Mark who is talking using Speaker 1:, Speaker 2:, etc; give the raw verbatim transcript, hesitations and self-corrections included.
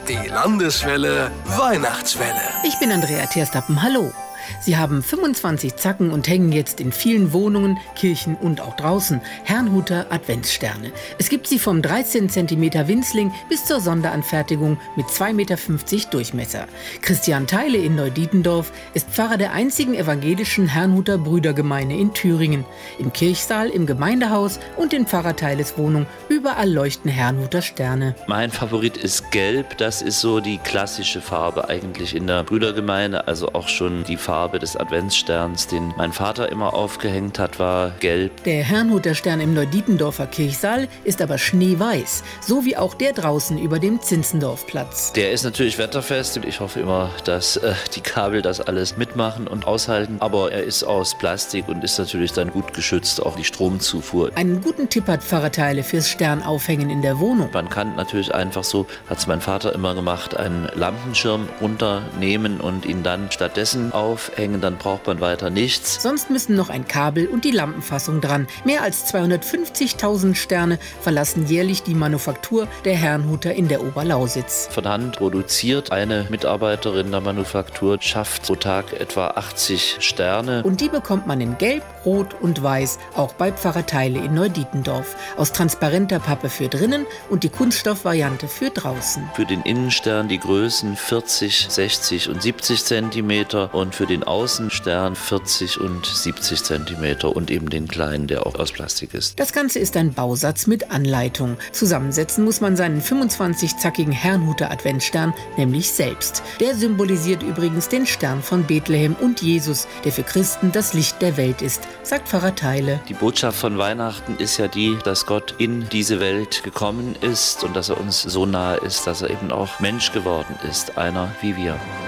Speaker 1: Die Landeswelle Weihnachtswelle.
Speaker 2: Ich bin Andrea Terstappen, hallo. Sie haben fünfundzwanzig Zacken und hängen jetzt in vielen Wohnungen, Kirchen und auch draußen Herrnhuter Adventssterne. Es gibt sie vom dreizehn Zentimeter Winzling bis zur Sonderanfertigung mit zwei Meter fünfzig Durchmesser. Christian Theile in Neudietendorf ist Pfarrer der einzigen evangelischen Herrnhuter Brüdergemeinde in Thüringen. Im Kirchsaal, im Gemeindehaus und in Pfarrer Theiles Wohnung überall leuchten Herrnhuter Sterne.
Speaker 3: Mein Favorit ist Gelb. Das ist so die klassische Farbe eigentlich in der Brüdergemeinde, also auch schon die Farbe Farbe des Adventssterns, den mein Vater immer aufgehängt hat, war gelb.
Speaker 2: Der Herrnhuter Stern im Neudietendorfer Kirchsaal ist aber schneeweiß, so wie auch der draußen über dem Zinzendorfplatz.
Speaker 3: Der ist natürlich wetterfest. Ich hoffe immer, dass äh, die Kabel das alles mitmachen und aushalten. Aber er ist aus Plastik und ist natürlich dann gut geschützt, auch die Stromzufuhr.
Speaker 2: Einen guten Tipp hat Pfarrer Theile fürs Sternaufhängen in der Wohnung.
Speaker 3: Man kann natürlich einfach so, hat es mein Vater immer gemacht, einen Lampenschirm runternehmen und ihn dann stattdessen auf hängen, dann braucht man weiter nichts.
Speaker 2: Sonst müssen noch ein Kabel und die Lampenfassung dran. Mehr als zweihundertfünfzigtausend Sterne verlassen jährlich die Manufaktur der Herrnhuter in der Oberlausitz.
Speaker 3: Von Hand produziert. Eine Mitarbeiterin der Manufaktur schafft pro Tag etwa achtzig Sterne.
Speaker 2: Und die bekommt man in Gelb, Rot und Weiß, auch bei Pfarrer Theile in Neudietendorf. Aus transparenter Pappe für drinnen und die Kunststoffvariante für draußen.
Speaker 3: Für den Innenstern die Größen vierzig, sechzig und siebzig Zentimeter und für den Außenstern vierzig und siebzig Zentimeter und eben den kleinen, der auch aus Plastik ist.
Speaker 2: Das Ganze ist ein Bausatz mit Anleitung. Zusammensetzen muss man seinen fünfundzwanzig-zackigen Herrnhuter Adventsstern nämlich selbst. Der symbolisiert übrigens den Stern von Bethlehem und Jesus, der für Christen das Licht der Welt ist, sagt Pfarrer Theile.
Speaker 3: Die Botschaft von Weihnachten ist ja die, dass Gott in diese Welt gekommen ist und dass er uns so nahe ist, dass er eben auch Mensch geworden ist, einer wie wir.